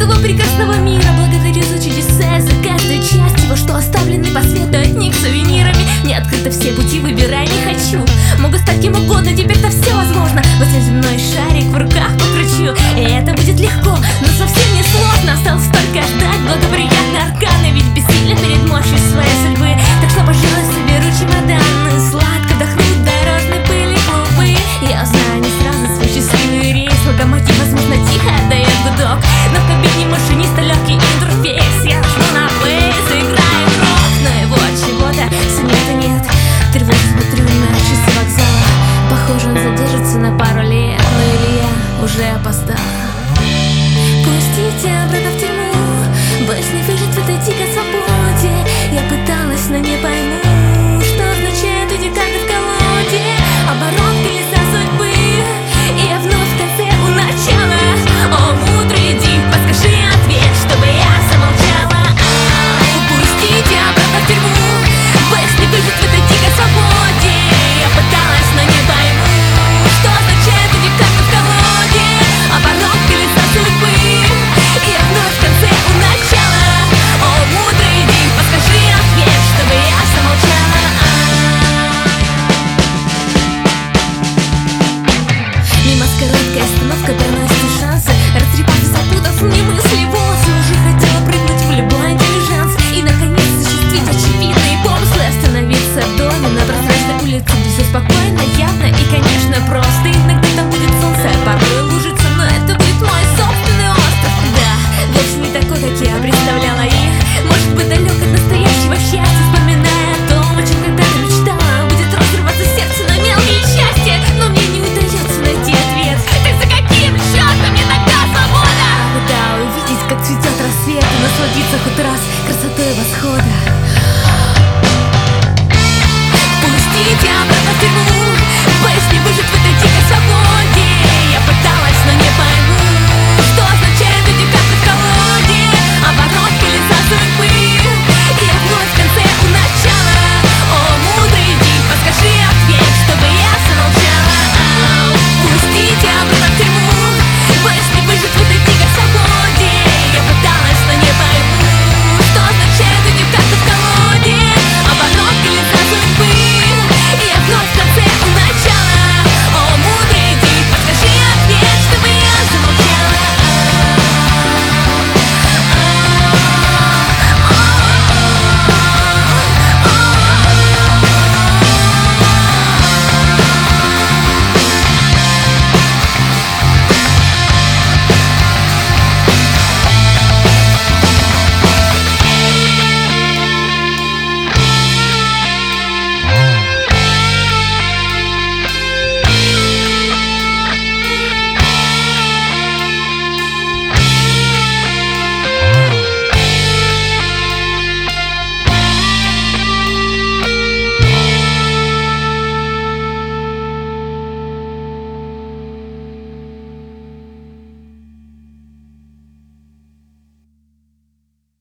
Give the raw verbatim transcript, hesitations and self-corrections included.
этого прекрасного мира. Благодарю за чудеса, за каждую часть его, что оставлены по свету от них сувенирами. Мне открыты все пути, выбирай, не хочу. Могу стать кем угодно, теперь-то все возможно. Возьму земной шарик в руках, покручу, и это будет легко, но совсем не сложно. Осталось только ждать, благоприятные арканы, ведь бессильно перед мощью своей судьбы. Так что, пожалуй, соберу чемодан и сладко вдохнуть дорожной пыли клубы. Я узнаю не сразу свой счастливый рейс. Локомотив, возможно, тихо отдает гудок, но в кабине машиниста легкий интерфейс. Я жму на плей, заиграю рок, но его от чего-то все нет и нет. Тревожно смотрю на часы вокзала. Похоже, он задержится на пару лет, но или я уже опоздал. Пустите обратно в тюрьму, боюсь не выжить в этой дикой свободе. Я пыталась, но не пойму, что означает эти карты в колоде. Оборот колеса судьбы, и я вновь в конце у начала. О, мудрый дип, подскажи ответ, чтобы я замолчала. Пустите обратно в тюрьму, боюсь не выжить в этой дикой свободе. Я пыталась, но не пойму, что означает эти карты в колоде. Оборот колеса судьбы, и я вновь в конце у начала. О, мудрый дип, подскажи ответ, чтобы я замолчала. Мимо с короткой остановкой проносятся шансы. Растрепав и запутав мне мысли волосы, уже хотела прыгнуть в любой дилижанс и наконец осуществить очевидные помыслы. Остановиться в доме на прозрачной улице, где все спокойно, явно и, конечно, просто. Иногда там будет солнце, а порой лужица, но это